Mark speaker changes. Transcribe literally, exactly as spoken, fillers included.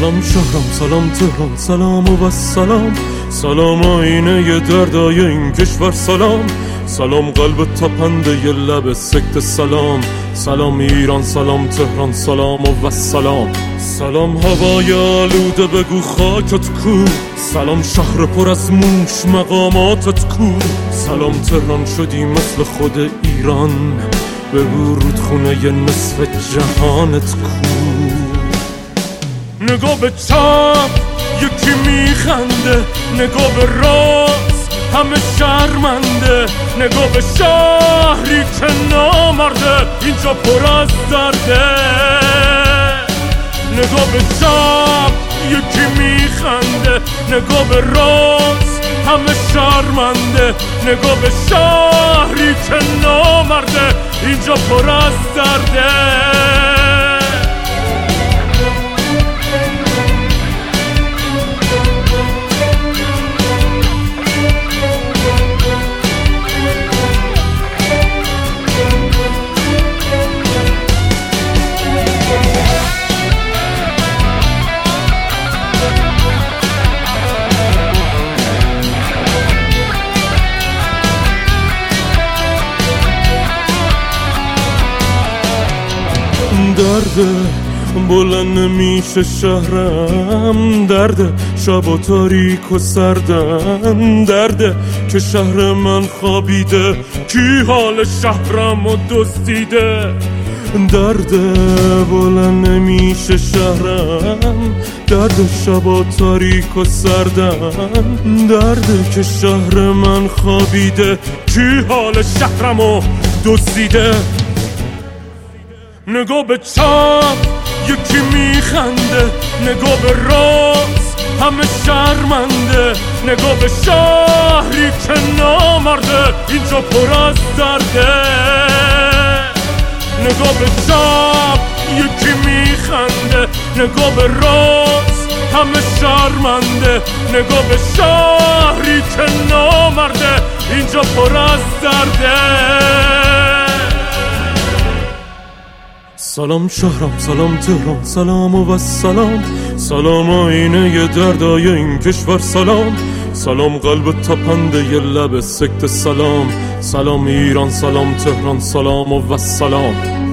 Speaker 1: سلام شهرم، سلام تهران، سلام و سلام. سلام آینه دردای این کشور، سلام. سلام قلب تپنده ی لب سکت، سلام. سلام ایران، سلام تهران، سلام و سلام. سلام هوای آلوده بگو خاکت کو، سلام شهر پر از موش مقاماتت کو. سلام تهران شدی مثل خود ایران، بگو رودخونه ی نصف جهانت کو. نگاه به چپ یکی میخنده، نگاه به راست همه شرمنده، نگاه به شهری که نامرده اینجا پر از درده. نگاه به چپ یکی میخنده، نگاه به راست همه شرمنده، نگاه به شهری که نامرده اینجا پر از درده. درده بلند نمیشه شهرم، درده شب و تاریک و سردم، درده که شهر من خوابیده کی حال شهرم و دزدیده. درده بلند نمیشه شهرم، درده شب و تاریک و سردم، درده که شهر من خوابیده کی حال شهرم و دزدیده. نگاه به چپ یکی میخنده، نگاه به راست همه شرمنده، نگاه به شهری که نامرده اینجا پر از درده. نگاه به چپ یکی میخنده، نگاه به راست همه شرمنده، نگاه به شهری که نامرده اینجا پر از درده. سلام شهرم، سلام تهران، سلام و سلام. سلام آینه دردای این کشور، سلام. سلام قلب تپنده ی لب سکت، سلام. سلام ایران، سلام تهران، سلام و سلام.